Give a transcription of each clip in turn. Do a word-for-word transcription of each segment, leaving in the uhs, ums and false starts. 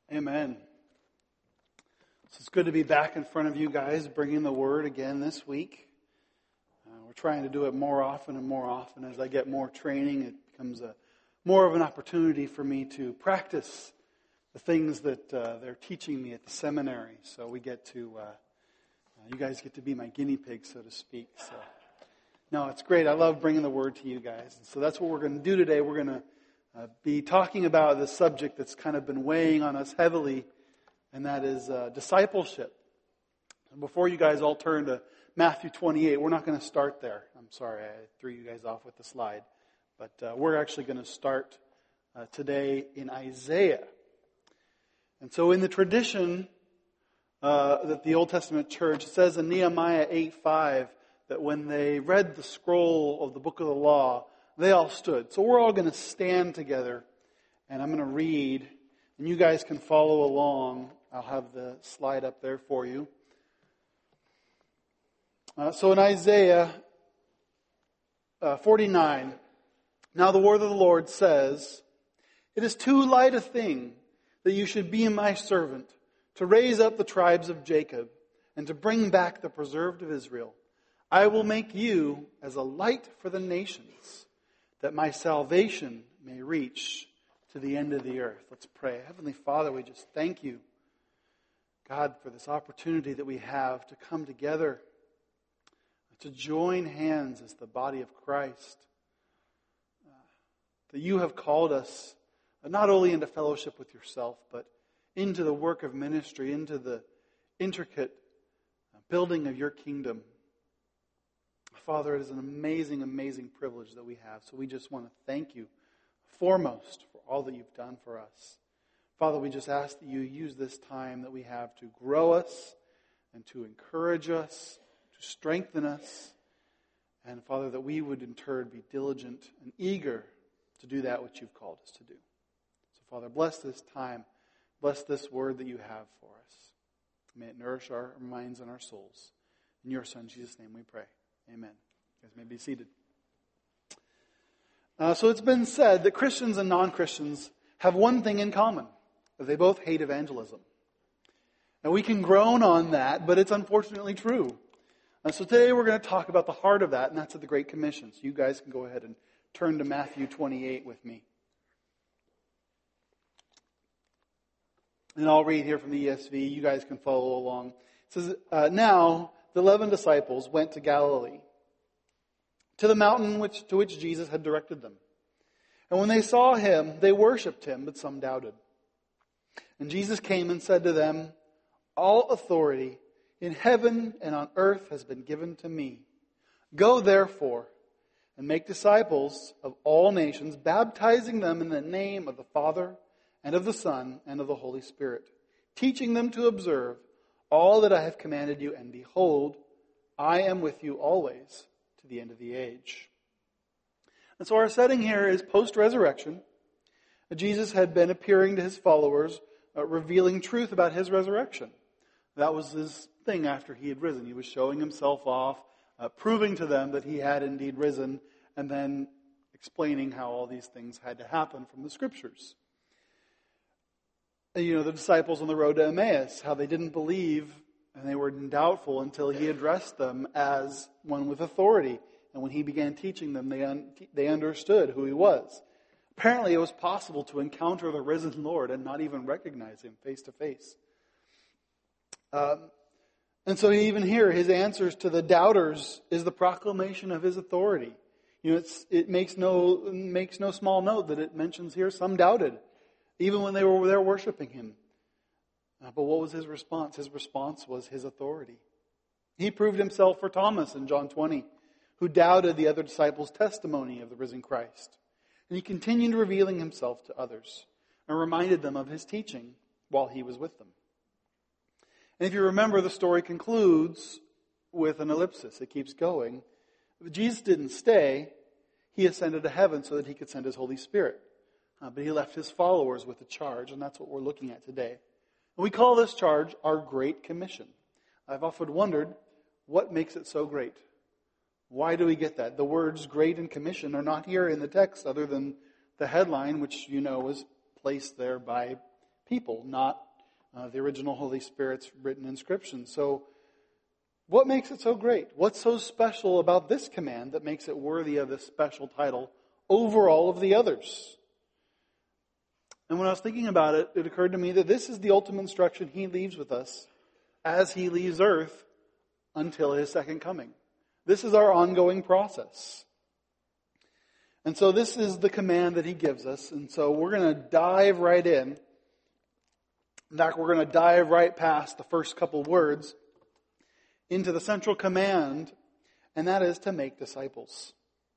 Amen. So it's good to be back in front of you guys, bringing the Word again this week. Uh, we're trying to do it more often and more often. As I get more training, it becomes a more of an opportunity for me to practice the things that uh, they're teaching me at the seminary. So we get to, uh, uh, you guys get to be my guinea pig, so to speak. So, no, it's great. I love bringing the Word to you guys. And so that's what we're going to do today. We're going to Uh, be talking about the subject that's kind of been weighing on us heavily, and that is uh, discipleship. And before you guys all turn to Matthew twenty-eight, we're not going to start there. I'm sorry, I threw you guys off with the slide. But uh, we're actually going to start uh, today in Isaiah. And so in the tradition uh, that the Old Testament church says in Nehemiah eight five that when they read the scroll of the book of the law, they all stood. So we're all going to stand together, and I'm going to read, and you guys can follow along. I'll have the slide up there for you. Uh, so in Isaiah uh, forty-nine, now the word of the Lord says, "It is too light a thing that you should be my servant, to raise up the tribes of Jacob, and to bring back the preserved of Israel. I will make you as a light for the nations, that my salvation may reach to the end of the earth." Let's pray. Heavenly Father, we just thank you, God, for this opportunity that we have to come together, to join hands as the body of Christ. Uh, that you have called us not only into fellowship with yourself, but into the work of ministry, into the intricate building of your kingdom. Father, it is an amazing, amazing privilege that we have. So we just want to thank you foremost for all that you've done for us. Father, we just ask that you use this time that we have to grow us and to encourage us, to strengthen us. And Father, that we would in turn be diligent and eager to do that which you've called us to do. So Father, bless this time. Bless this word that you have for us. May it nourish our minds and our souls. In your Son, Jesus' name we pray. Amen. You guys may be seated. Uh, so it's been said that Christians and non-Christians have one thing in common, that they both hate evangelism. And we can groan on that, but it's unfortunately true. Uh, so today we're going to talk about the heart of that, and that's of the Great Commission. So you guys can go ahead and turn to Matthew twenty-eight with me. And I'll read here from the E S V. You guys can follow along. It says, uh, now the eleven disciples went to Galilee, to the mountain which, to which Jesus had directed them. And when they saw him, they worshipped him, but some doubted. And Jesus came and said to them, "All authority in heaven and on earth has been given to me. Go therefore and make disciples of all nations, baptizing them in the name of the Father and of the Son and of the Holy Spirit, teaching them to observe all that I have commanded you, and behold, I am with you always to the end of the age." And so our setting here is post-resurrection. Jesus had been appearing to his followers, uh, revealing truth about his resurrection. That was his thing after he had risen. He was showing himself off, uh, proving to them that he had indeed risen, and then explaining how all these things had to happen from the Scriptures. You know, the disciples on the road to Emmaus, how they didn't believe and they were doubtful until he addressed them as one with authority. And when he began teaching them, they un- they understood who he was. Apparently, it was possible to encounter the risen Lord and not even recognize him face to face. Um, and so even here, his answers to the doubters is the proclamation of his authority. You know, it's, it makes no makes no small note that it mentions here some doubted, even when they were there worshiping him. Uh, but what was his response? His response was his authority. He proved himself for Thomas in John twenty, who doubted the other disciples' testimony of the risen Christ. And he continued revealing himself to others and reminded them of his teaching while he was with them. And if you remember, the story concludes with an ellipsis. It keeps going. Jesus didn't stay. He ascended to heaven so that he could send his Holy Spirit. Uh, but he left his followers with a charge, and that's what we're looking at today. And we call this charge our Great Commission. I've often wondered, what makes it so great? Why do we get that? The words great and commission are not here in the text other than the headline, which you know was placed there by people, not uh, the original Holy Spirit's written inscription. So what makes it so great? What's so special about this command that makes it worthy of this special title over all of the others? And when I was thinking about it, it occurred to me that this is the ultimate instruction he leaves with us as he leaves earth until his second coming. This is our ongoing process. And so this is the command that he gives us. And so we're going to dive right in. In fact, we're going to dive right past the first couple words into the central command, and that is to make disciples.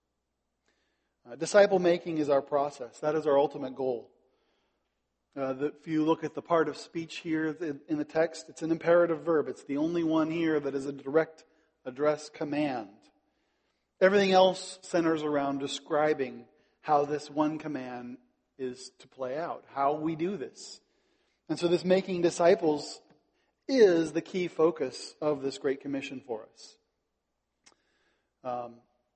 Uh, disciple making is our process. That is our ultimate goal. Uh, the, if you look at the part of speech here in the text, it's an imperative verb. It's the only one here that is a direct address command. Everything else centers around describing how this one command is to play out, how we do this. And so this making disciples is the key focus of this Great Commission for us. Um,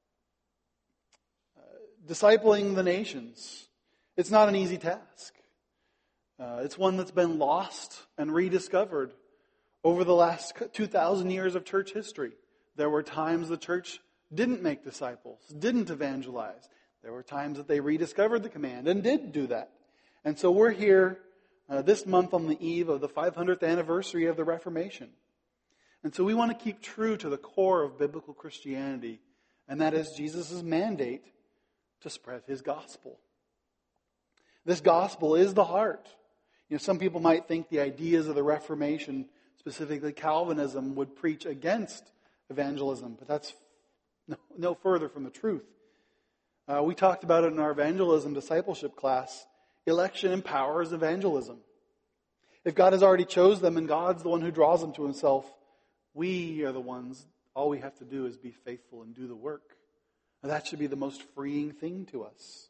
uh, discipling the nations, it's not an easy task. Uh, it's one that's been lost and rediscovered over the last two thousand years of church history. There were times the church didn't make disciples, didn't evangelize. There were times that they rediscovered the command and did do that. And so we're here uh, this month on the eve of the five hundredth anniversary of the Reformation. And so we want to keep true to the core of biblical Christianity, and that is Jesus' mandate to spread his gospel. This gospel is the heart. You know, some people might think the ideas of the Reformation, specifically Calvinism, would preach against evangelism, but that's no, no further from the truth. Uh, we talked about it in our evangelism discipleship class. Election empowers evangelism. If God has already chose them and God's the one who draws them to himself, we are the ones, all we have to do is be faithful and do the work. And that should be the most freeing thing to us.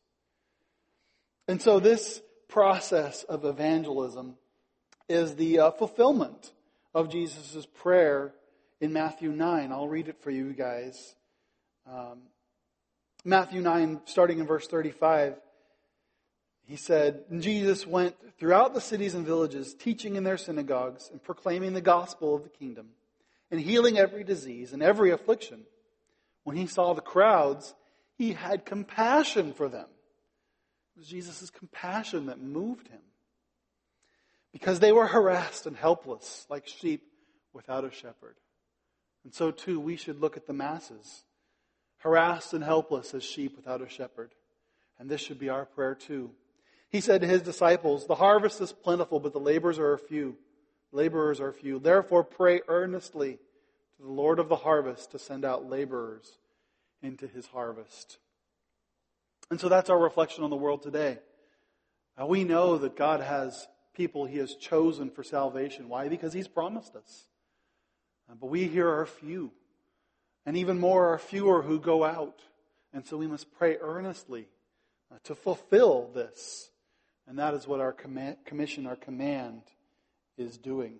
And so this process of evangelism is the uh, fulfillment of Jesus' prayer in Matthew nine. I'll read it for you guys. Um, Matthew nine, starting in verse thirty-five, he said, Jesus went throughout the cities and villages, teaching in their synagogues and proclaiming the gospel of the kingdom and healing every disease and every affliction. When he saw the crowds, he had compassion for them. It was Jesus' compassion that moved him, because they were harassed and helpless like sheep without a shepherd. And so too, we should look at the masses, harassed and helpless as sheep without a shepherd. And this should be our prayer too. He said to his disciples, the harvest is plentiful, but the laborers are few. Laborers are few. Therefore pray earnestly to the Lord of the harvest to send out laborers into his harvest. And so that's our reflection on the world today. Uh, we know that God has people he has chosen for salvation. Why? Because he's promised us. Uh, but we here are few. And even more are fewer who go out. And so we must pray earnestly uh, to fulfill this. And that is what our command, commission, our command is doing.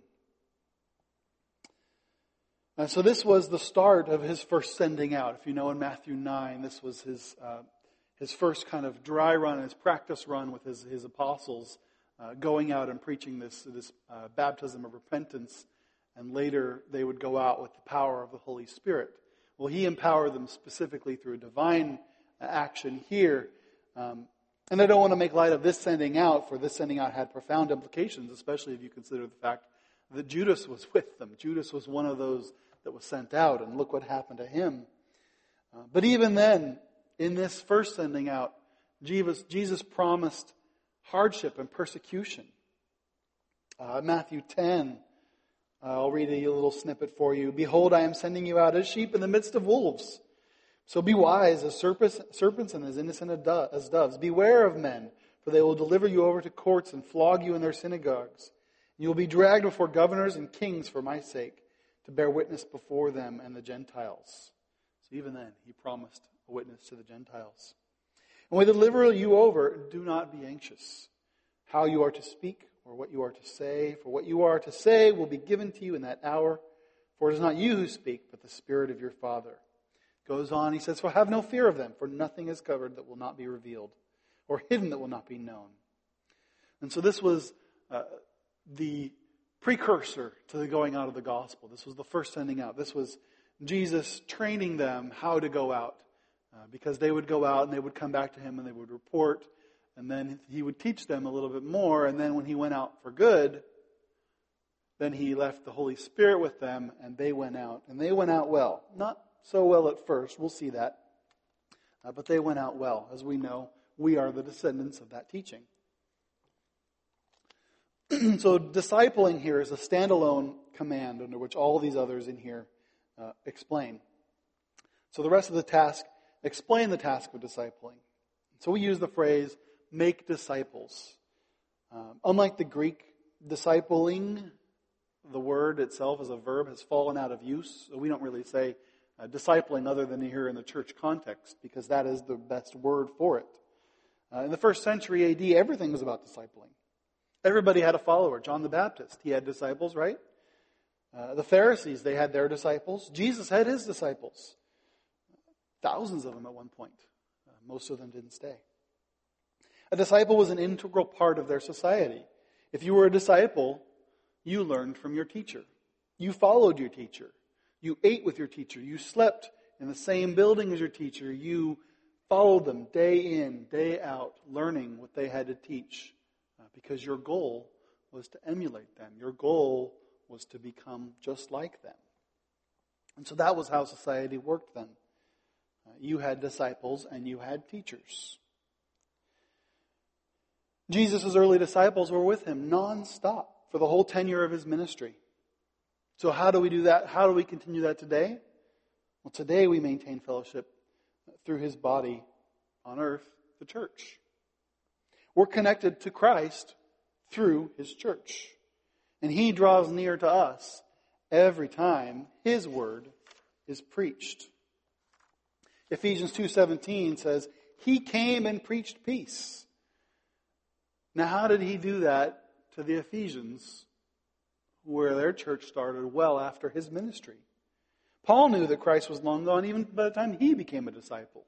Uh, so this was the start of his first sending out. If you know in Matthew nine, this was his uh, his first kind of dry run, his practice run with his, his apostles, uh, going out and preaching this, this uh, baptism of repentance. And later they would go out with the power of the Holy Spirit. Well, he empowered them specifically through a divine action here. Um, and I don't want to make light of this sending out, for this sending out had profound implications, especially if you consider the fact that Judas was with them. Judas was one of those that was sent out, and look what happened to him. Uh, but even then, in this first sending out, Jesus, Jesus promised hardship and persecution. Uh, Matthew ten, uh, I'll read a little snippet for you. Behold, I am sending you out as sheep in the midst of wolves. So be wise as serpents, serpents and as innocent as doves. Beware of men, for they will deliver you over to courts and flog you in their synagogues. You will be dragged before governors and kings for my sake, to bear witness before them and the Gentiles. So even then, he promised a witness to the Gentiles. And when they deliver you over, do not be anxious how you are to speak or what you are to say. For what you are to say will be given to you in that hour. For it is not you who speak, but the Spirit of your Father. Goes on, he says, for have no fear of them, for nothing is covered that will not be revealed, or hidden that will not be known. And so this was uh, the precursor to the going out of the gospel. This was the first sending out. This was Jesus training them how to go out. Uh, because they would go out and they would come back to him and they would report. And then he would teach them a little bit more. And then when he went out for good, then he left the Holy Spirit with them and they went out. And they went out well. Not so well at first. We'll see that. Uh, but they went out well. As we know, we are the descendants of that teaching. So discipling here is a standalone command under which all these others in here uh, explain. So the rest of the task, explain the task of discipling. So we use the phrase, make disciples. Um, unlike the Greek, discipling, the word itself as a verb has fallen out of use. So we don't really say uh, discipling other than here in the church context, because that is the best word for it. Uh, in the first century A D, everything was about discipling. Everybody had a follower. John the Baptist, he had disciples, right? Uh, the Pharisees, they had their disciples. Jesus had his disciples. Thousands of them at one point. Uh, most of them didn't stay. A disciple was an integral part of their society. If you were a disciple, you learned from your teacher. You followed your teacher. You ate with your teacher. You slept in the same building as your teacher. You followed them day in, day out, learning what they had to teach. Uh, because your goal was to emulate them. Your goal was to become just like them. And so that was how society worked then. Uh, you had disciples and you had teachers. Jesus' early disciples were with him nonstop for the whole tenure of his ministry. So how do we do that? How do we continue that today? Well, today we maintain fellowship through his body on earth, the church. We're connected to Christ through his church. And he draws near to us every time his word is preached. Ephesians two seventeen says, he came and preached peace. Now, how did he do that to the Ephesians, where their church started well after his ministry? Paul knew that Christ was long gone even by the time he became a disciple.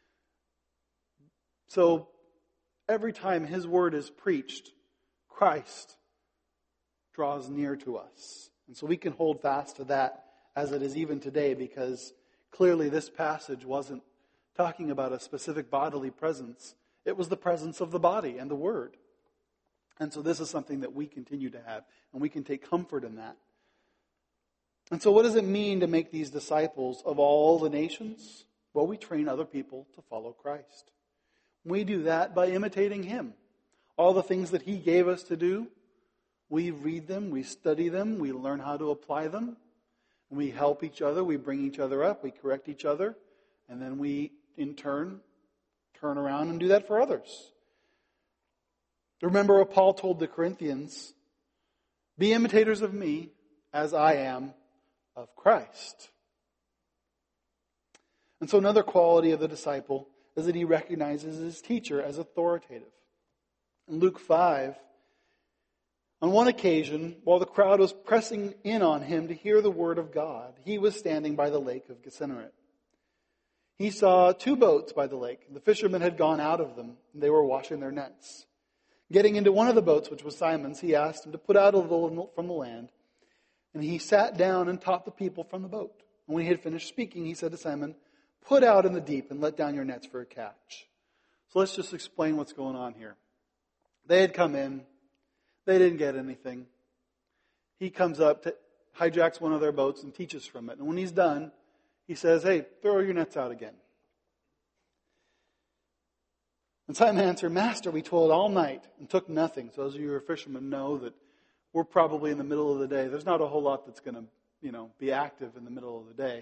So, every time his word is preached, Christ draws near to us. And so we can hold fast to that as it is even today, because clearly this passage wasn't talking about a specific bodily presence. It was the presence of the body and the word. And so this is something that we continue to have, and we can take comfort in that. And so what does it mean to make these disciples of all the nations? Well, we train other people to follow Christ. We do that by imitating him. All the things that he gave us to do, we read them, we study them, we learn how to apply them. We help each other, we bring each other up, we correct each other, and then we, in turn, turn around and do that for others. Remember what Paul told the Corinthians, be imitators of me as I am of Christ. And so another quality of the disciple is that he recognizes his teacher as authoritative. In Luke five, on one occasion, while the crowd was pressing in on him to hear the word of God, he was standing by the lake of Gennesaret. He saw two boats by the lake. The fishermen had gone out of them, and they were washing their nets. Getting into one of the boats, which was Simon's, he asked him to put out a little from the land. And he sat down and taught the people from the boat. And when he had finished speaking, he said to Simon, put out in the deep and let down your nets for a catch. So let's just explain what's going on here. They had come in. They didn't get anything. He comes up, to, hijacks one of their boats and teaches from it. And when he's done, he says, hey, throw your nets out again. And Simon answered, Master, we toiled all night and took nothing. So as you are fishermen know that we're probably in the middle of the day. There's not a whole lot that's going to, you know, be active in the middle of the day.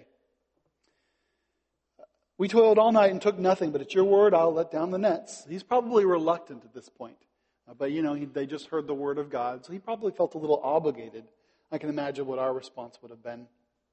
We toiled all night and took nothing, but at your word I'll let down the nets. He's probably reluctant at this point. Uh, but, you know, he, they just heard the word of God, so he probably felt a little obligated. I can imagine what our response would have been.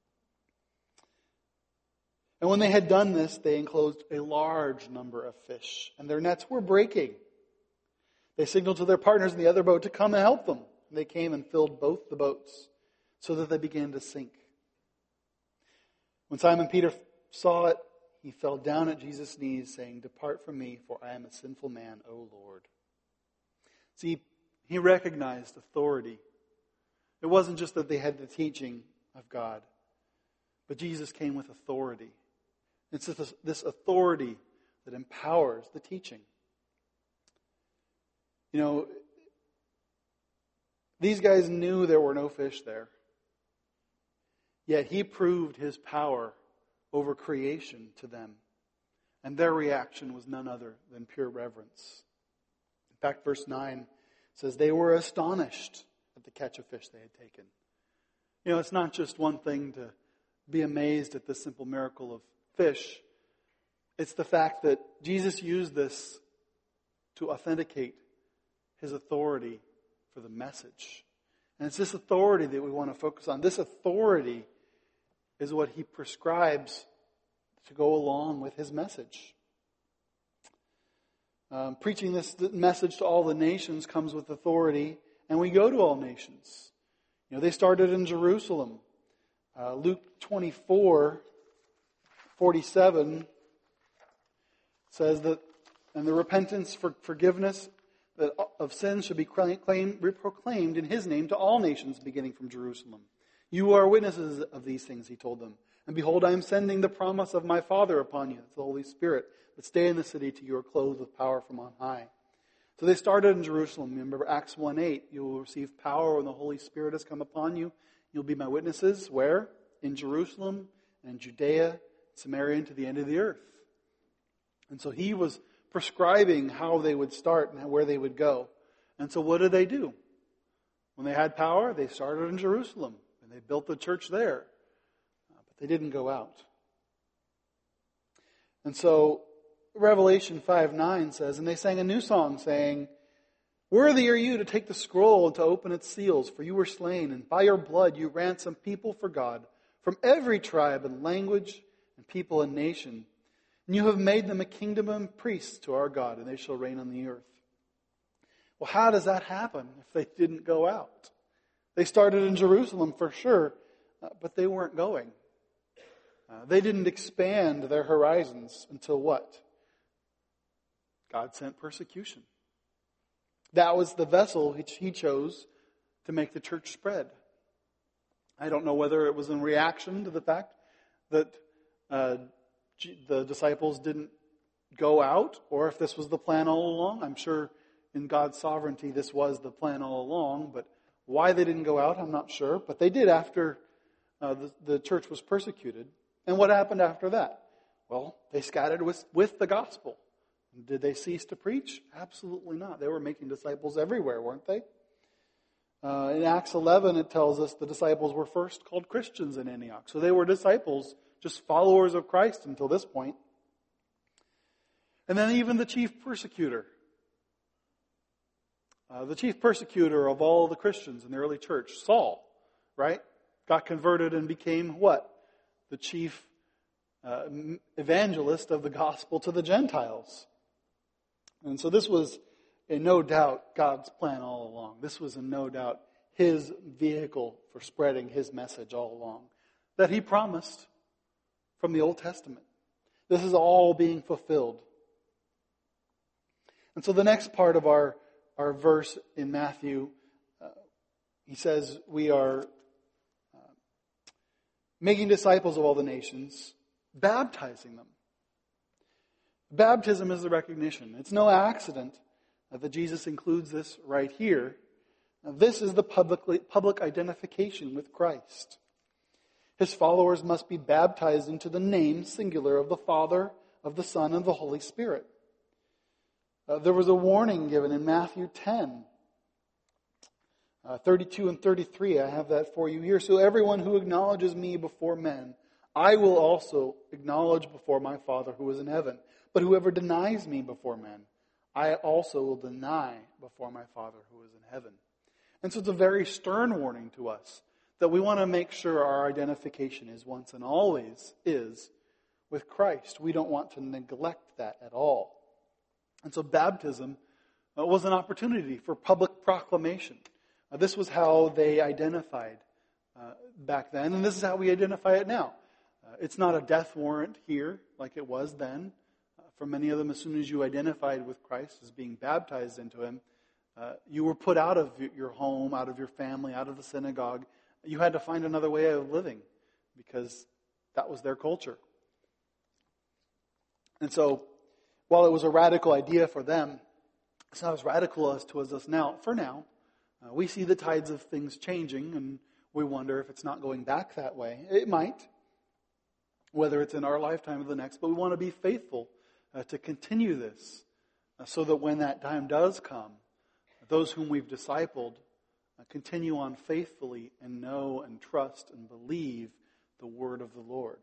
And when they had done this, they enclosed a large number of fish, and their nets were breaking. They signaled to their partners in the other boat to come and help them. And they came and filled both the boats, so that they began to sink. When Simon Peter saw it, he fell down at Jesus' knees, saying, Depart from me, for I am a sinful man, O Lord. See, He recognized authority. It wasn't just that they had the teaching of God, but Jesus came with authority. It's this, this authority that empowers the teaching. You know, these guys knew there were no fish there. Yet he proved his power over creation to them. And their reaction was none other than pure reverence. In fact, verse nine says they were astonished at the catch of fish they had taken. You know, it's not just one thing to be amazed at the simple miracle of fish. It's the fact that Jesus used this to authenticate his authority for the message. And it's this authority that we want to focus on. This authority is what he prescribes to go along with his message. Um, preaching this message to all the nations comes with authority, and we go to all nations. You know, they started in Jerusalem. Uh, Luke twenty-four forty-seven says that, and the repentance for forgiveness that of sins should be claimed, proclaimed in his name to all nations, beginning from Jerusalem. You are witnesses of these things, he told them. And behold, I am sending the promise of my Father upon you, the Holy Spirit. But stay in the city till you are clothed with power from on high. So they started in Jerusalem. Remember Acts one eight. You will receive power when the Holy Spirit has come upon you. You'll be my witnesses. Where? In Jerusalem and Judea, Samaria, and to the end of the earth. And so he was prescribing how they would start and where they would go. And so what did they do? When they had power, they started in Jerusalem. And they built the church there. But they didn't go out. And so Revelation five nine says, and they sang a new song saying, worthy are you to take the scroll and to open its seals, for you were slain, and by your blood you ransomed people for God, from every tribe and language and people and nation. And you have made them a kingdom and priests to our God, and they shall reign on the earth. Well, how does that happen if they didn't go out? They started in Jerusalem for sure, uh, but they weren't going. Uh, they didn't expand their horizons until what? God sent persecution. That was the vessel which he chose to make the church spread. I don't know whether it was in reaction to the fact that uh, the disciples didn't go out, or if this was the plan all along. I'm sure in God's sovereignty this was the plan all along, but why they didn't go out, I'm not sure. But they did after uh, the, the church was persecuted. And what happened after that? Well, they scattered with, with the gospel. Did they cease to preach? Absolutely not. They were making disciples everywhere, weren't they? Uh, in Acts eleven, it tells us the disciples were first called Christians in Antioch. So they were disciples, just followers of Christ until this point. And then even the chief persecutor. Uh, the chief persecutor of all the Christians in the early church, Saul, right? Got converted and became what? The chief uh, evangelist of the gospel to the Gentiles. And so this was in no doubt God's plan all along. This was in no doubt his vehicle for spreading his message all along that he promised from the Old Testament. This is all being fulfilled. And so the next part of our, our verse in Matthew, uh, he says we are uh, making disciples of all the nations, baptizing them. Baptism is the recognition. It's no accident that Jesus includes this right here. Now, this is the public, public identification with Christ. His followers must be baptized into the name singular of the Father, of the Son, and of the Holy Spirit. Uh, there was a warning given in Matthew ten, uh, thirty-two and thirty-three. I have that for you here. So everyone who acknowledges me before men, I will also acknowledge before my Father who is in heaven. But whoever denies me before men, I also will deny before my Father who is in heaven. And so it's a very stern warning to us that we want to make sure our identification is once and always is with Christ. We don't want to neglect that at all. And so baptism uh, was an opportunity for public proclamation. Uh, this was how they identified uh, back then, and this is how we identify it now. Uh, it's not a death warrant here like it was then. For many of them, as soon as you identified with Christ as being baptized into him, Uh, you were put out of your home, out of your family, out of the synagogue. You had to find another way of living because that was their culture. And so, while it was a radical idea for them, it's not as radical as to us now. For now, uh, we see the tides of things changing, and we wonder if it's not going back that way. It might, whether it's in our lifetime or the next, but we want to be faithful uh, to continue this uh, so that when that time does come, those whom we've discipled uh, continue on faithfully and know and trust and believe the word of the Lord.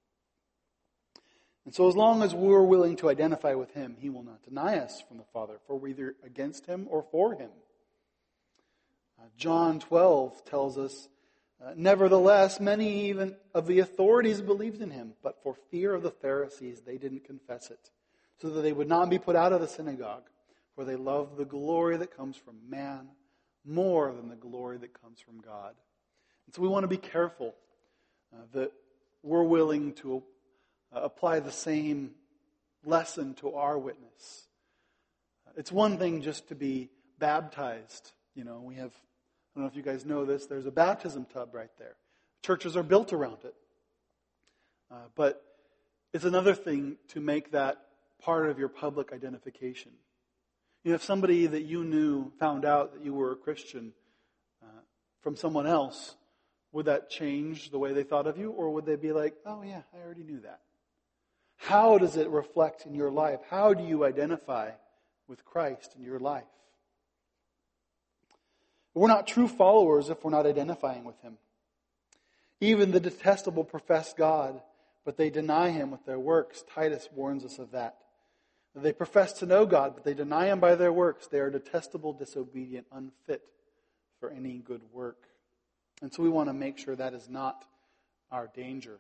And so as long as we're willing to identify with Him, He will not deny us from the Father, for we're either against Him or for Him. Uh, John twelve tells us, uh, nevertheless, many even of the authorities believed in Him, but for fear of the Pharisees, they didn't confess it, so that they would not be put out of the synagogue. For they love the glory that comes from man more than the glory that comes from God. And so we want to be careful uh, that we're willing to uh, apply the same lesson to our witness. It's one thing just to be baptized. You know, we have, I don't know if you guys know this, there's a baptism tub right there. Churches are built around it. Uh, but it's another thing to make that part of your public identification. You know, if somebody that you knew found out that you were a Christian uh, from someone else, would that change the way they thought of you? Or would they be like, oh yeah, I already knew that? How does it reflect in your life? How do you identify with Christ in your life? We're not true followers if we're not identifying with Him. Even the detestable profess God, but they deny Him with their works. Titus warns us of that. They profess to know God, but they deny Him by their works. They are detestable, disobedient, unfit for any good work. And so we want to make sure that is not our danger.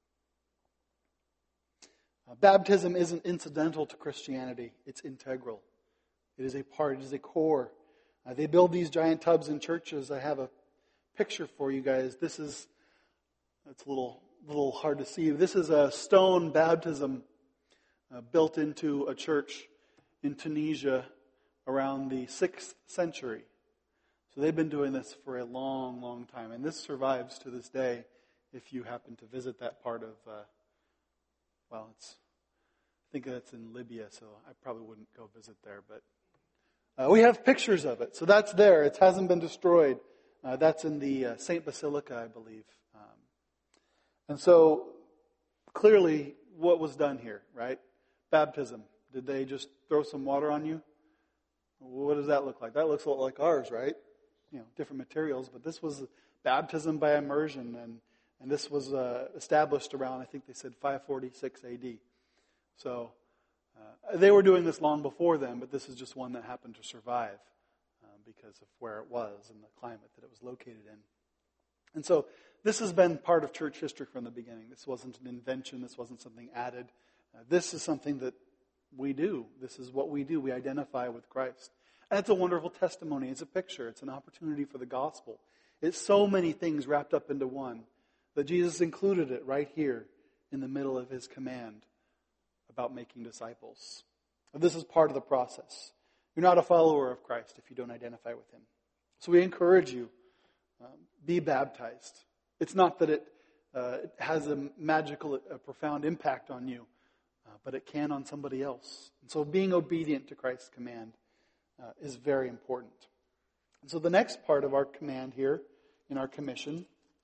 Uh, baptism isn't incidental to Christianity. It's integral. It is a part. It is a core. Uh, they build these giant tubs in churches. I have a picture for you guys. This is, it's a little, little hard to see. This is a stone baptism Uh, built into a church in Tunisia around the sixth century. So they've been doing this for a long, long time. And this survives to this day if you happen to visit that part of, uh, well, it's, I think that's in Libya, so I probably wouldn't go visit there. But uh, we have pictures of it. So that's there. It hasn't been destroyed. Uh, that's in the uh, Saint Basilica, I believe. Um, and so clearly what was done here, right? Baptism. Did they just throw some water on you? What does that look like? That looks a lot like ours, right? You know, different materials. But this was baptism by immersion, and, and this was uh, established around, I think they said five forty-six A D. So uh, they were doing this long before them, but this is just one that happened to survive uh, because of where it was and the climate that it was located in. And so this has been part of church history from the beginning. This wasn't an invention. This wasn't something added. Uh, this is something that we do. This is what we do. We identify with Christ. And it's a wonderful testimony. It's a picture. It's an opportunity for the gospel. It's so many things wrapped up into one that Jesus included it right here in the middle of His command about making disciples. And this is part of the process. You're not a follower of Christ if you don't identify with Him. So we encourage you, um, be baptized. It's not that it, uh, it has a magical, a profound impact on you. Uh, but it can on somebody else. And so being obedient to Christ's command uh, is very important. And so the next part of our command here in our commission,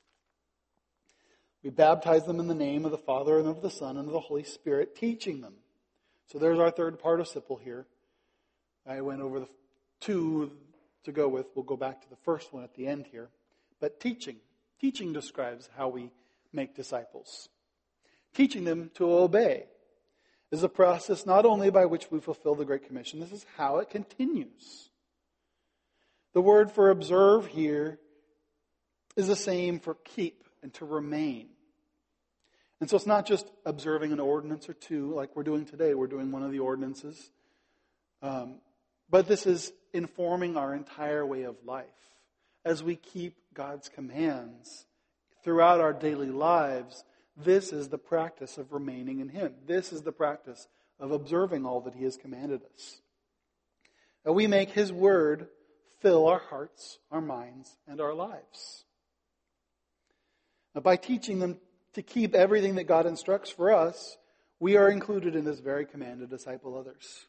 we baptize them in the name of the Father and of the Son and of the Holy Spirit, teaching them. So there's our third participle here. I went over the two to go with. We'll go back to the first one at the end here. But teaching. Teaching describes how we make disciples. Teaching them to obey is a process not only by which we fulfill the Great Commission, this is how it continues. The word for observe here is the same for keep and to remain. And so it's not just observing an ordinance or two like we're doing today. We're doing one of the ordinances. Um, but this is informing our entire way of life. As we keep God's commands throughout our daily lives, this is the practice of remaining in Him. This is the practice of observing all that He has commanded us. that we make His Word fill our hearts, our minds, and our lives. Now, by teaching them to keep everything that God instructs for us, we are included in this very command to disciple others.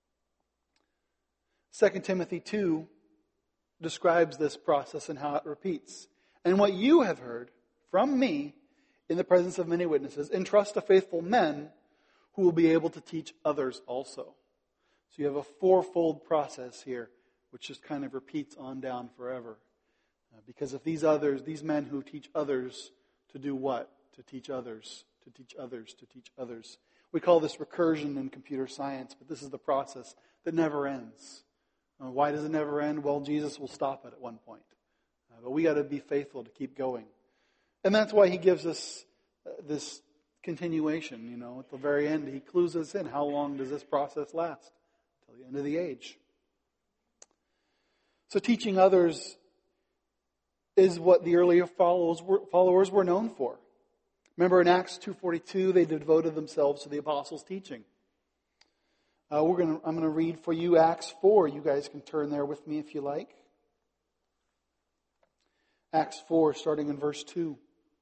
Second Timothy two describes this process and how it repeats. And what you have heard from me in the presence of many witnesses, entrust to faithful men who will be able to teach others also. So you have a fourfold process here, which just kind of repeats on down forever. Uh, because if these others, these men who teach others to do what? To teach others, to teach others, to teach others. We call this recursion in computer science, but this is the process that never ends. Uh, why does it never end? Well, Jesus will stop it at one point. Uh, but we got to be faithful to keep going. And that's why He gives us uh, this continuation, you know. At the very end, He clues us in. How long does this process last? Till the end of the age. So teaching others is what the earlier followers were, followers were known for. Remember in Acts two forty-two, they devoted themselves to the apostles' teaching. Uh, we're going. I'm going to read for you Acts four. You guys can turn there with me if you like. Acts four, starting in verse two.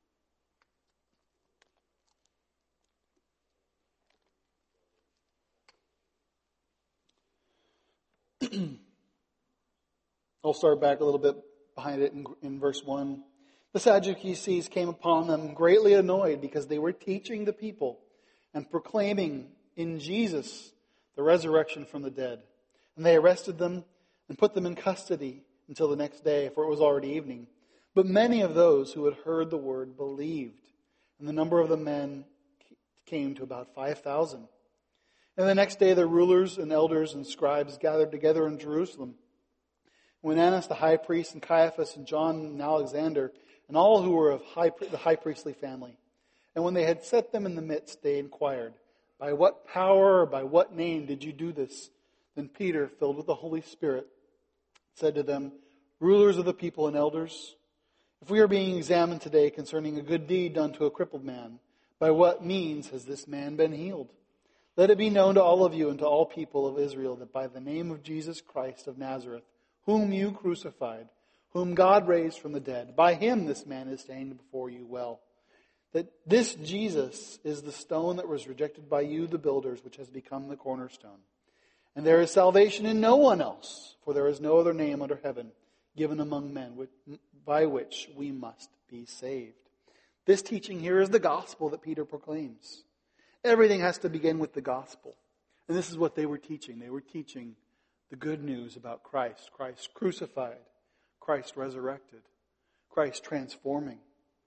I'll start back a little bit behind it in, in verse one. The Sadducees came upon them greatly annoyed because they were teaching the people and proclaiming in Jesus the resurrection from the dead. And they arrested them and put them in custody until the next day, for it was already evening. But many of those who had heard the word believed, and the number of the men came to about five thousand. And the next day the rulers and elders and scribes gathered together in Jerusalem. When Annas the high priest and Caiaphas and John and Alexander and all who were of high, the high priestly family, and when they had set them in the midst, they inquired, by what power or by what name did you do this? Then Peter, filled with the Holy Spirit, said to them, rulers of the people and elders, if we are being examined today concerning a good deed done to a crippled man, by what means has this man been healed? Let it be known to all of you and to all people of Israel that by the name of Jesus Christ of Nazareth, whom you crucified, whom God raised from the dead, by Him this man is standing before you well. That this Jesus is the stone that was rejected by you, the builders, which has become the cornerstone. And there is salvation in no one else, for there is no other name under heaven given among men by which we must be saved. This teaching here is the gospel that Peter proclaims. Everything has to begin with the gospel. And this is what they were teaching. They were teaching the good news about Christ. Christ crucified. Christ resurrected. Christ transforming.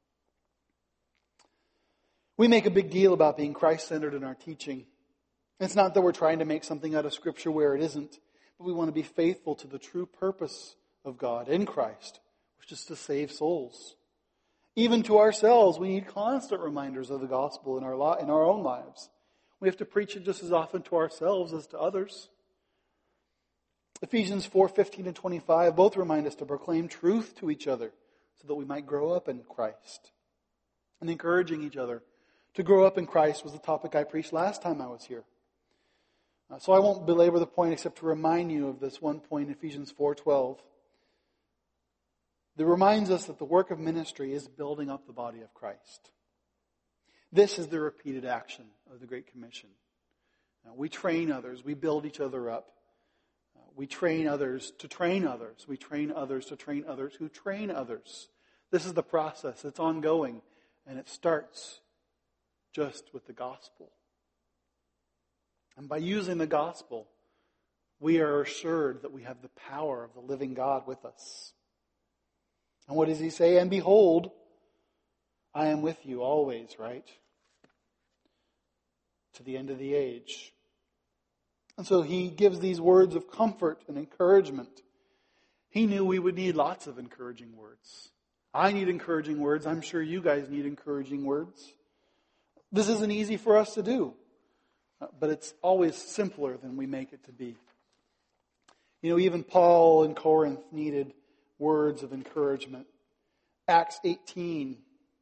We make a big deal about being Christ-centered in our teaching. It's not that we're trying to make something out of Scripture where it isn't, but we want to be faithful to the true purpose of God in Christ, which is to save souls. Even to ourselves, we need constant reminders of the gospel in our li- in our own lives. We have to preach it just as often to ourselves as to others. Ephesians four fifteen and twenty-five both remind us to proclaim truth to each other so that we might grow up in Christ. And encouraging each other to grow up in Christ was the topic I preached last time I was here. Uh, so I won't belabor the point except to remind you of this one point in Ephesians four twelve. That reminds us that the work of ministry is building up the body of Christ. This is the repeated action of the Great Commission. Now, we train others. We build each other up. Uh, we train others to train others. We train others to train others who train others. This is the process. It's ongoing. And it starts just with the gospel. And by using the gospel, we are assured that we have the power of the living God with us. And what does He say? And behold, I am with you always, right? To the end of the age. And so He gives these words of comfort and encouragement. He knew we would need lots of encouraging words. I need encouraging words. I'm sure you guys need encouraging words. This isn't easy for us to do. But it's always simpler than we make it to be. You know, even Paul in Corinth needed words of encouragement. Acts eighteen,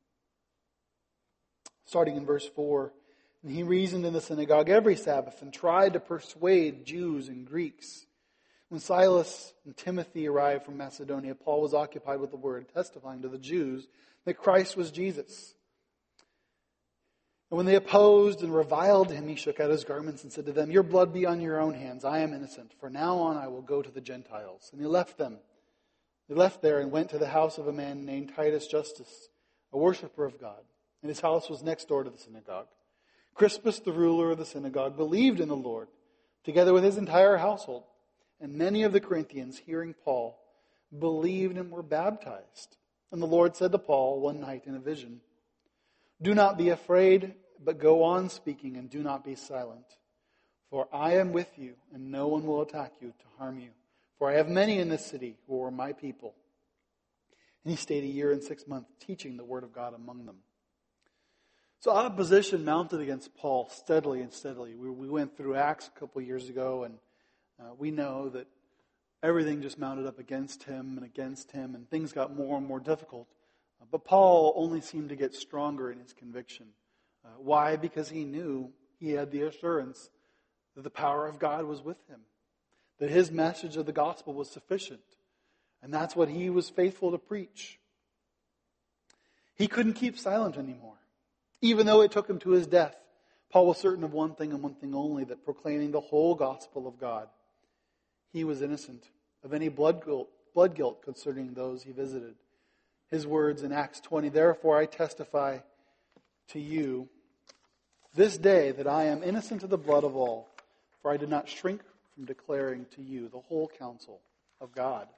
starting in verse four. And he reasoned in the synagogue every Sabbath and tried to persuade Jews and Greeks. When Silas and Timothy arrived from Macedonia, Paul was occupied with the word, testifying to the Jews that Christ was Jesus. And when they opposed and reviled him, he shook out his garments and said to them, "Your blood be on your own hands. I am innocent. From now on I will go to the Gentiles." And he left them. They left there and went to the house of a man named Titus Justus, a worshiper of God. And his house was next door to the synagogue. Crispus, the ruler of the synagogue, believed in the Lord, together with his entire household. And many of the Corinthians, hearing Paul, believed and were baptized. And the Lord said to Paul one night in a vision, "Do not be afraid, but go on speaking and do not be silent. For I am with you, and no one will attack you to harm you. For I have many in this city who are my people." And he stayed a year and six months teaching the word of God among them. So opposition mounted against Paul steadily and steadily. We, we went through Acts a couple of years ago, and uh, we know that everything just mounted up against him and against him, and things got more and more difficult. Uh, but Paul only seemed to get stronger in his conviction. Uh, why? Because he knew he had the assurance that the power of God was with him, that his message of the gospel was sufficient, and that's what he was faithful to preach. He couldn't keep silent anymore. Even though it took him to his death, Paul was certain of one thing and one thing only, that proclaiming the whole gospel of God, he was innocent of any blood guilt, blood guilt concerning those he visited. His words in Acts twenty, "Therefore I testify to you this day that I am innocent of the blood of all, for I did not shrink from declaring to you the whole counsel of God."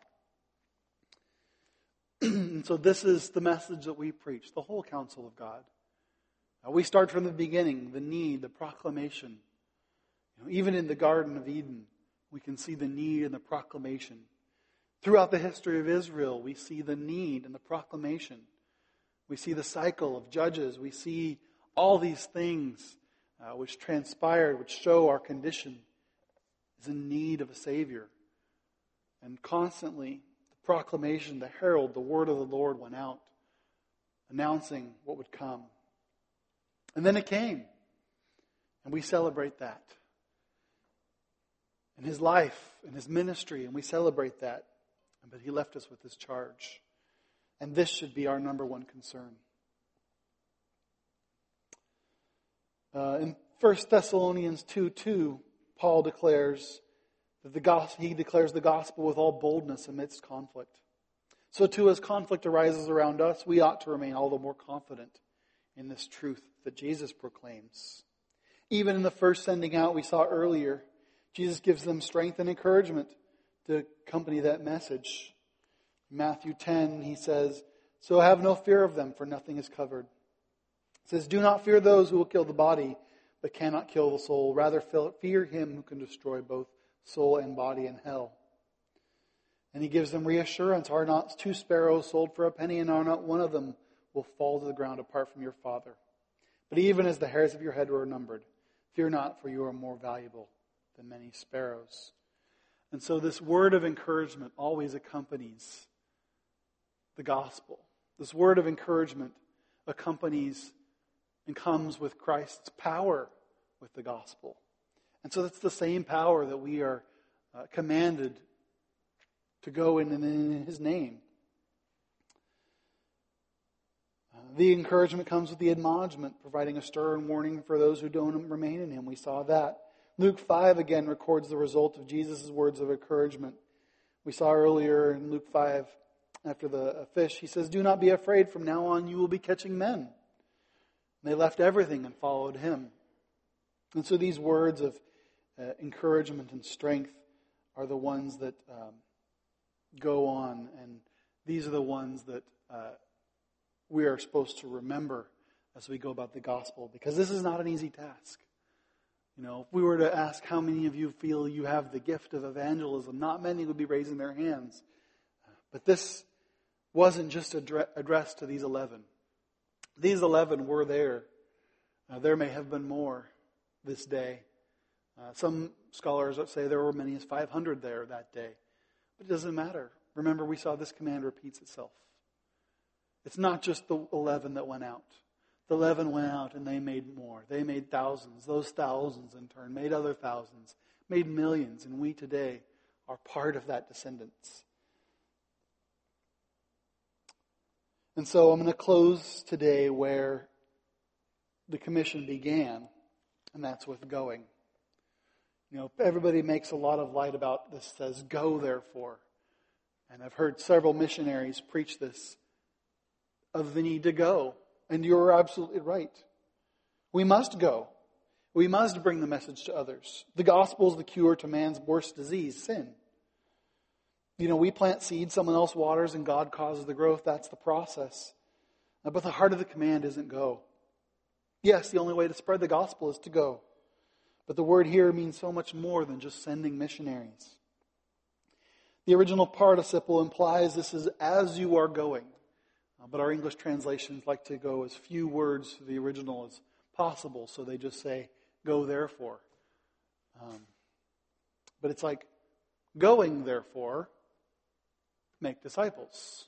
And so this is the message that we preach, the whole counsel of God. Now we start from the beginning, the need, the proclamation. You know, even in the Garden of Eden, we can see the need and the proclamation. Throughout the history of Israel, we see the need and the proclamation. We see the cycle of Judges. We see all these things uh, which transpired, which show our condition is in need of a Savior. And constantly, the proclamation, the herald, the word of the Lord went out, announcing what would come. And then it came. And we celebrate that. In his life, in his ministry, and we celebrate that. But he left us with this charge. And this should be our number one concern. Uh, in First Thessalonians two two, Paul declares that the gospel, he declares the gospel with all boldness amidst conflict. So too, as conflict arises around us, we ought to remain all the more confident in this truth that Jesus proclaims. Even in the first sending out we saw earlier, Jesus gives them strength and encouragement to accompany that message. In Matthew ten, he says, "So have no fear of them, for nothing is covered." It says, "Do not fear those who will kill the body, but cannot kill the soul. Rather fear him who can destroy both soul and body in hell." And he gives them reassurance. "Are not two sparrows sold for a penny, and are not one of them will fall to the ground apart from your Father? But even as the hairs of your head are numbered, fear not, for you are more valuable than many sparrows." And so this word of encouragement always accompanies the gospel. This word of encouragement accompanies and comes with Christ's power with the gospel. And so that's the same power that we are uh, commanded to go in, in, in his name. Uh, the encouragement comes with the admonishment, providing a stern warning for those who don't remain in him. We saw that. Luke five again records the result of Jesus' words of encouragement. We saw earlier in Luke five, after the fish, he says, "Do not be afraid. From now on you will be catching men." And they left everything and followed him. And so these words of uh, encouragement and strength are the ones that um, go on. And these are the ones that uh, we are supposed to remember as we go about the gospel. Because this is not an easy task. You know, if we were to ask how many of you feel you have the gift of evangelism, not many would be raising their hands. But this wasn't just addre- addressed to these eleven. These eleven were there. Uh, there may have been more this day. Uh, some scholars say there were many as five hundred there that day. But it doesn't matter. Remember, we saw this command repeats itself. It's not just the eleven that went out. The eleven went out and they made more. They made thousands. Those thousands in turn made other thousands, made millions. And we today are part of that descendants. And so I'm going to close today where the commission began, and that's with going. You know, everybody makes a lot of light about this, says, go therefore. And I've heard several missionaries preach this, of the need to go. And you're absolutely right. We must go. We must bring the message to others. The gospel is the cure to man's worst disease, sin. You know, we plant seeds, someone else waters, and God causes the growth. That's the process. But the heart of the command isn't go. Yes, the only way to spread the gospel is to go. But the word here means so much more than just sending missionaries. The original participle implies this is as you are going. But our English translations like to go as few words to the original as possible. So they just say, go therefore. Um, but it's like, going therefore, make disciples.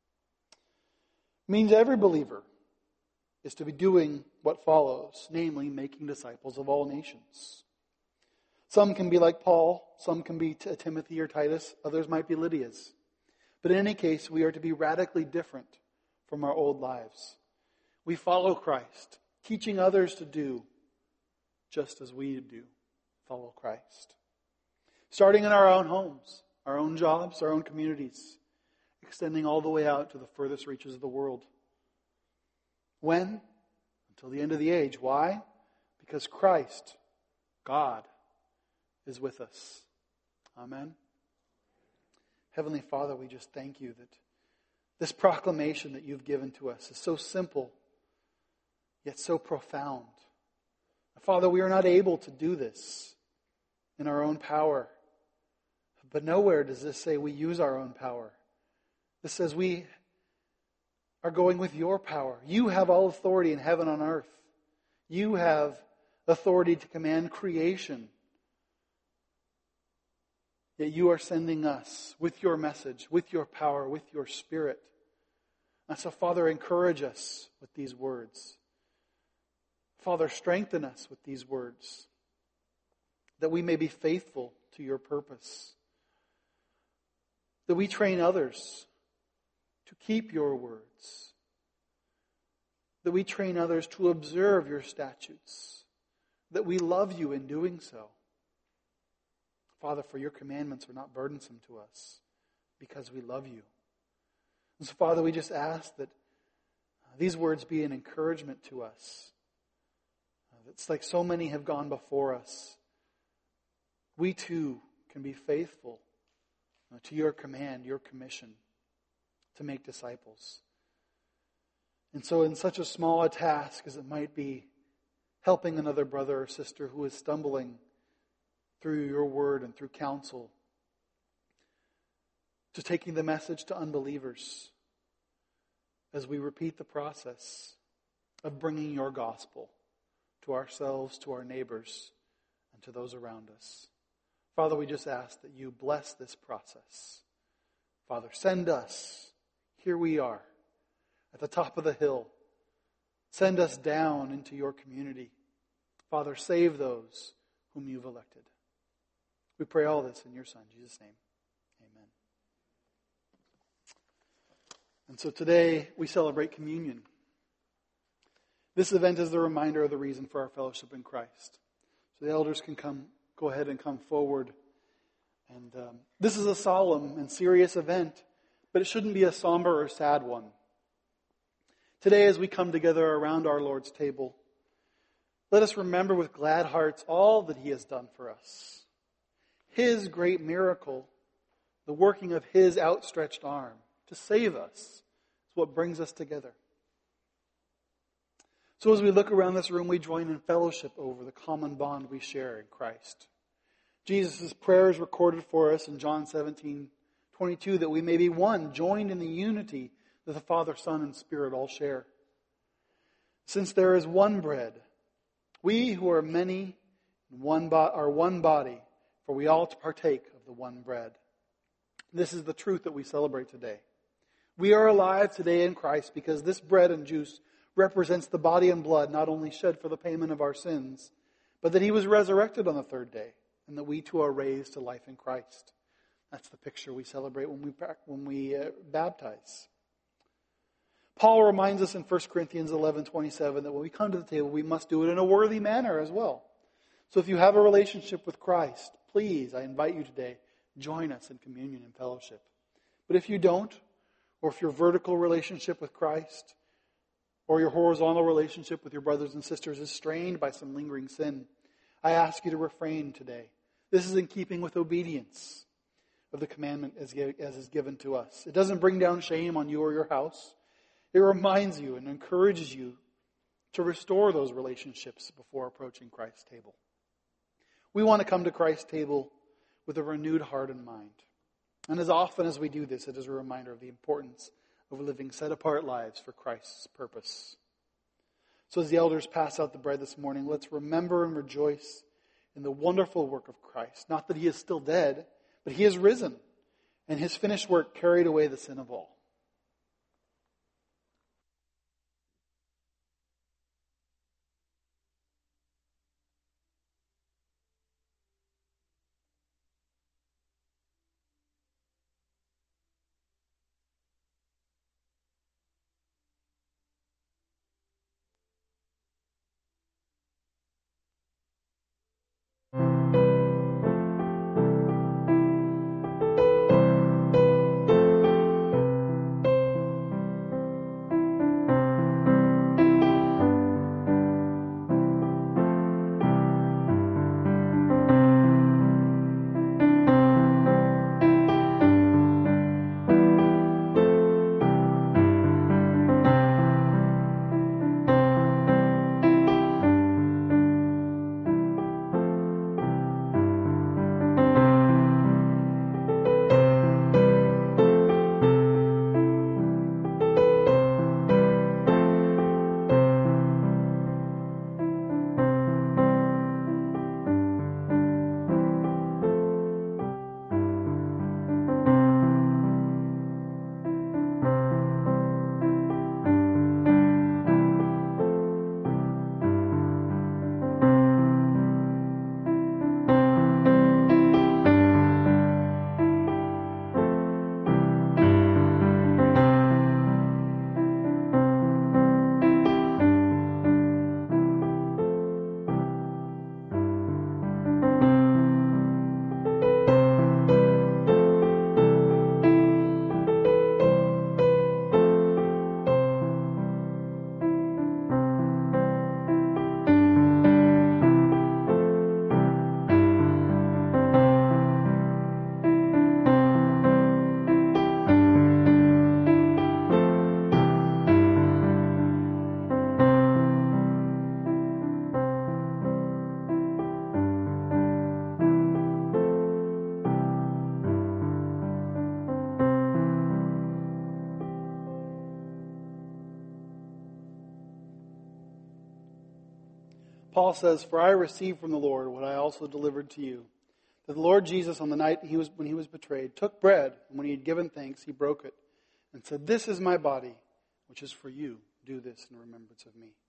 Means every believer is to be doing what follows, namely making disciples of all nations. Some can be like Paul, some can be Timothy or Titus, others might be Lydia's. But in any case, we are to be radically different from our old lives. We follow Christ, teaching others to do just as we do, follow Christ. Starting in our own homes, our own jobs, our own communities, extending all the way out to the furthest reaches of the world. When? Until the end of the age. Why? Because Christ, God, is with us. Amen. Heavenly Father, we just thank you that this proclamation that you've given to us is so simple, yet so profound. Father, we are not able to do this in our own power. But nowhere does this say we use our own power. This says we are going with your power. You have all authority in heaven and on earth. You have authority to command creation. Yet you are sending us with your message, with your power, with your Spirit. And so, Father, encourage us with these words. Father, strengthen us with these words, that we may be faithful to your purpose. That we train others to keep your words. That we train others to observe your statutes. That we love you in doing so. Father, for your commandments are not burdensome to us because we love you. And so, Father, we just ask that these words be an encouragement to us. It's like so many have gone before us. We too can be faithful to your command, your commission to make disciples. And so in such a small a task as it might be helping another brother or sister who is stumbling through your word and through counsel, to taking the message to unbelievers as we repeat the process of bringing your gospel to ourselves, to our neighbors, and to those around us. Father, we just ask that you bless this process. Father, send us. Here we are at the top of the hill. Send us down into your community. Father, save those whom you've elected. We pray all this in your Son, Jesus' name. Amen. And so today we celebrate communion. This event is the reminder of the reason for our fellowship in Christ. So the elders can come, go ahead and come forward. And um, this is a solemn and serious event, but it shouldn't be a somber or sad one. Today, as we come together around our Lord's table, let us remember with glad hearts all that He has done for us. His great miracle, the working of His outstretched arm to save us, is what brings us together. So as we look around this room, we join in fellowship over the common bond we share in Christ. Jesus' prayer is recorded for us in John seventeen twenty-two, that we may be one, joined in the unity that the Father, Son, and Spirit all share. Since there is one bread, we who are many one bo- are one body, for we all partake of the one bread. This is the truth that we celebrate today. We are alive today in Christ because this bread and juice represents the body and blood not only shed for the payment of our sins, but that He was resurrected on the third day, and that we too are raised to life in Christ. That's the picture we celebrate when we, when we uh, baptize. Paul reminds us in First Corinthians eleven twenty-seven that when we come to the table, we must do it in a worthy manner as well. So if you have a relationship with Christ, please, I invite you today, join us in communion and fellowship. But if you don't, or if your vertical relationship with Christ or your horizontal relationship with your brothers and sisters is strained by some lingering sin, I ask you to refrain today. This is in keeping with obedience of the commandment as, as is given to us. It doesn't bring down shame on you or your house. It reminds you and encourages you to restore those relationships before approaching Christ's table. We want to come to Christ's table with a renewed heart and mind. And as often as we do this, it is a reminder of the importance of living set-apart lives for Christ's purpose. So as the elders pass out the bread this morning, let's remember and rejoice in the wonderful work of Christ. Not that He is still dead, but He is risen, and His finished work carried away the sin of all. Paul says, "For I received from the Lord what I also delivered to you, that the Lord Jesus, on the night he was, when he was betrayed, took bread, and when he had given thanks, he broke it, and said, 'This is my body, which is for you. Do this in remembrance of me.'"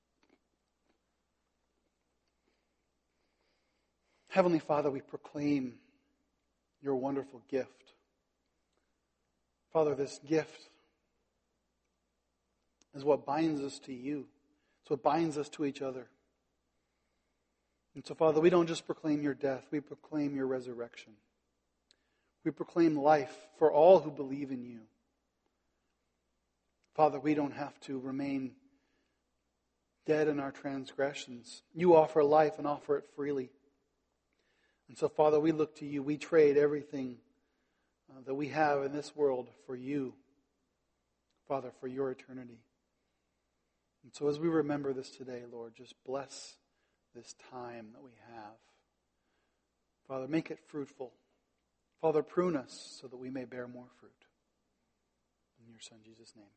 Heavenly Father, we proclaim your wonderful gift. Father, this gift is what binds us to you. It's what binds us to each other. And so, Father, we don't just proclaim your death, we proclaim your resurrection. We proclaim life for all who believe in you. Father, we don't have to remain dead in our transgressions. You offer life and offer it freely. And so, Father, we look to you. We trade everything uh, that we have in this world for you, Father, for your eternity. And so as we remember this today, Lord, just bless this time that we have. Father, make it fruitful. Father, prune us so that we may bear more fruit. In your Son, Jesus' name.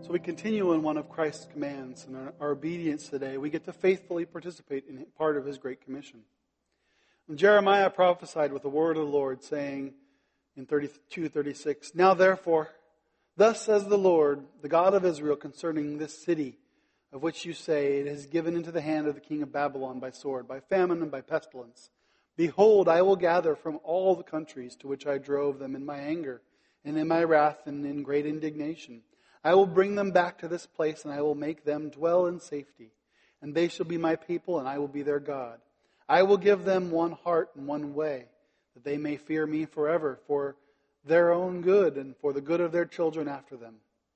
So we continue in one of Christ's commands, and our, our obedience today, we get to faithfully participate in part of His Great Commission. And Jeremiah prophesied with the word of the Lord, saying in thirty-two thirty-six, "Now therefore, thus says the Lord, the God of Israel, concerning this city, of which you say, it is given into the hand of the king of Babylon by sword, by famine, and by pestilence. Behold, I will gather from all the countries to which I drove them in my anger, and in my wrath, and in great indignation. I will bring them back to this place, and I will make them dwell in safety. And they shall be my people, and I will be their God. I will give them one heart and one way, that they may fear me forever, for their own good, and for the good of their children after them.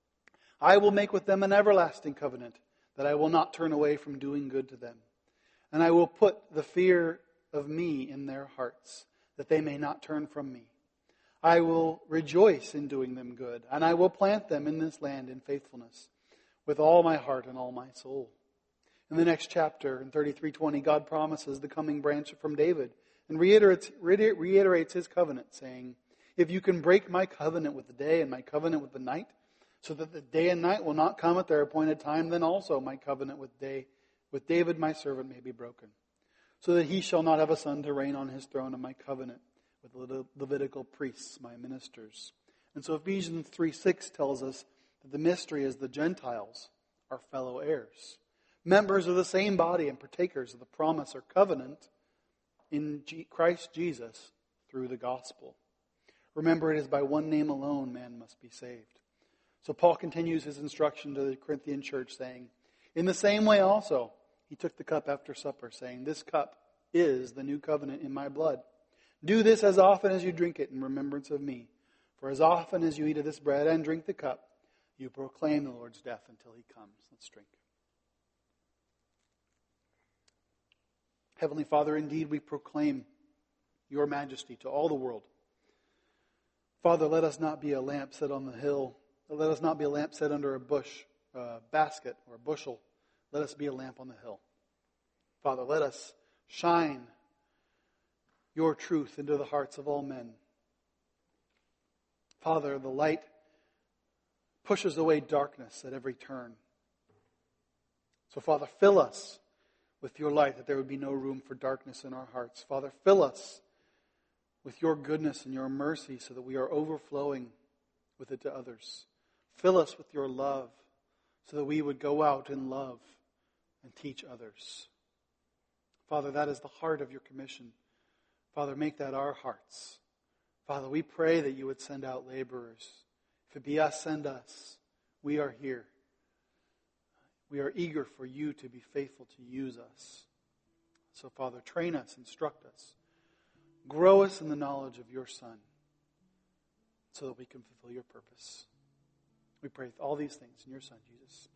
I will make with them an everlasting covenant, that I will not turn away from doing good to them. And I will put the fear of me in their hearts, that they may not turn from me. I will rejoice in doing them good, and I will plant them in this land in faithfulness, with all my heart and all my soul." In the next chapter, in thirty-three twenty, God promises the coming branch from David, and reiterates, reiterates His covenant, saying, "If you can break my covenant with the day and my covenant with the night, so that the day and night will not come at their appointed time, then also my covenant with day with David my servant may be broken, so that he shall not have a son to reign on his throne, and my covenant with the Levitical priests, my ministers." And so Ephesians three six tells us that the mystery is the Gentiles are fellow heirs, members of the same body and partakers of the promise or covenant in Christ Jesus through the gospel. Remember, it is by one name alone man must be saved. So Paul continues his instruction to the Corinthian church, saying, "In the same way also, he took the cup after supper, saying, 'This cup is the new covenant in my blood. Do this as often as you drink it in remembrance of me. For as often as you eat of this bread and drink the cup, you proclaim the Lord's death until He comes.'" Let's drink. Heavenly Father, indeed we proclaim Your majesty to all the world. Father, let us not be a lamp set on the hill. Let us not be a lamp set under a bush, uh, basket, or a bushel. Let us be a lamp on the hill. Father, let us shine Your truth into the hearts of all men. Father, the light pushes away darkness at every turn. So, Father, fill us with Your light, that there would be no room for darkness in our hearts. Father, fill us with Your goodness and Your mercy, so that we are overflowing with it to others. Fill us with Your love, so that we would go out in love and teach others. Father, that is the heart of Your commission. Father, make that our hearts. Father, we pray that You would send out laborers. If it be us, send us. We are here. We are eager for You to be faithful to use us. So, Father, train us, instruct us. Grow us in the knowledge of Your Son, so that we can fulfill Your purpose. We pray all these things in Your Son, Jesus.